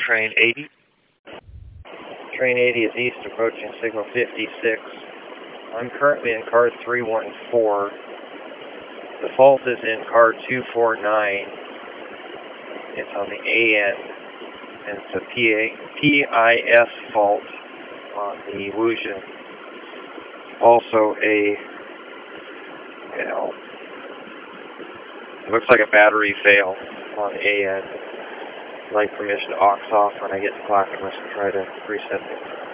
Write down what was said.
train 80. Train 80 is east, approaching signal 56. I'm currently in car 314. The fault is in car 249. It's on the A end, and it's a PIS fault on the Wuzhen. Also it looks like a battery fail on the A end. I'd like permission to aux off when I get to Clackamas and try to reset it.